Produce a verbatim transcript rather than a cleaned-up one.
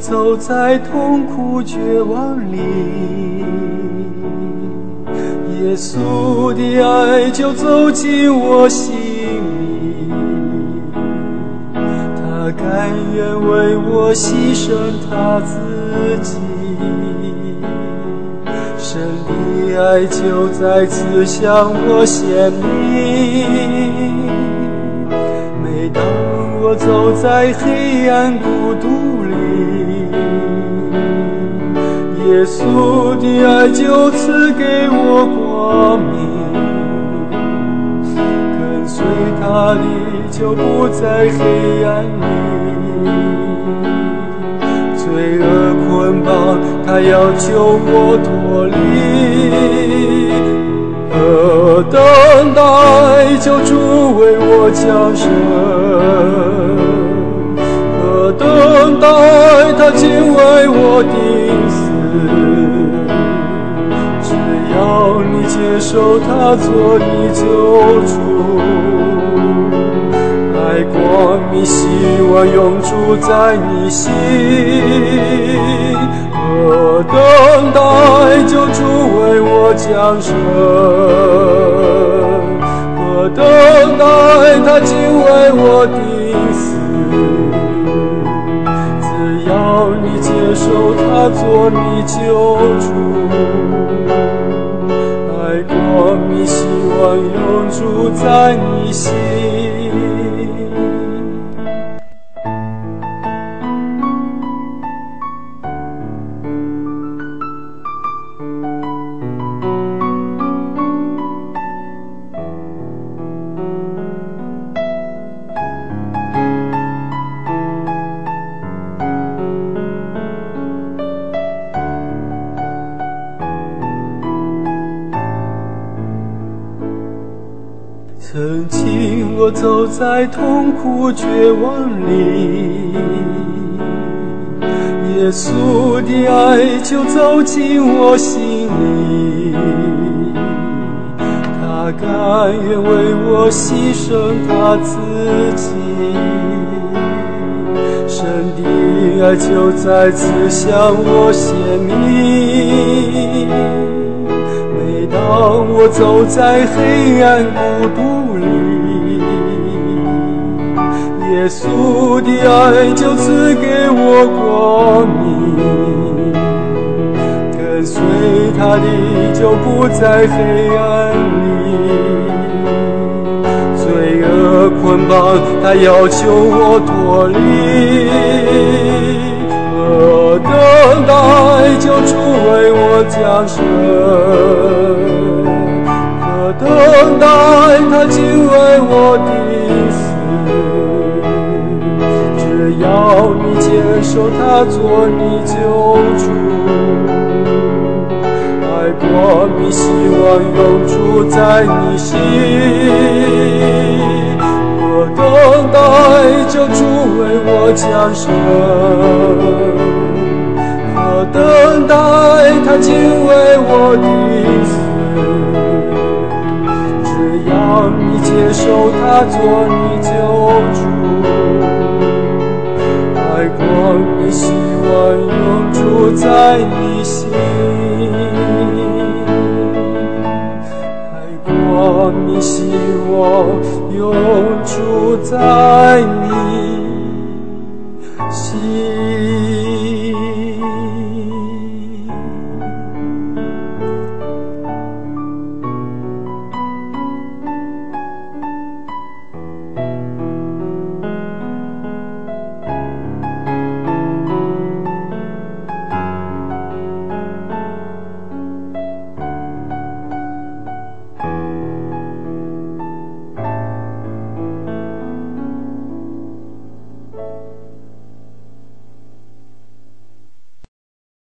走在痛苦绝望里，耶稣的爱就走进我心里，他甘愿为我牺牲他自己，神的爱就再次向我显明。每当我走在黑暗孤独里，耶稣的爱就赐给我光明，跟随他的就不在黑暗里，罪恶捆绑他要救我脱离，何等待救主为我降生，何等待他竟为我钉死，只要你接受他做你救主，爱光明希望永驻在你心，何等待救主为我降生，何等待他竟为我钉死，只要你接受他做你救主，爱光明希望永驻在你心。曾经我走在痛苦绝望里，耶稣的爱就走进我心里，他甘愿为我牺牲他自己，神的爱就再次向我显明。每当我走在黑暗孤独里，耶稣的爱就赐给我光明，跟随他的就不在黑暗里，罪恶捆绑他要求我脱离，何等待救主为我降生，何等待他竟为我钉死，只要你接受他做你救主，爱光明希望永驻在你心，何等待救主为我降生，何等待他竟为我钉死，只要你接受他做你救主，爱光明希望永驻在你心，爱光明希望永驻在你心。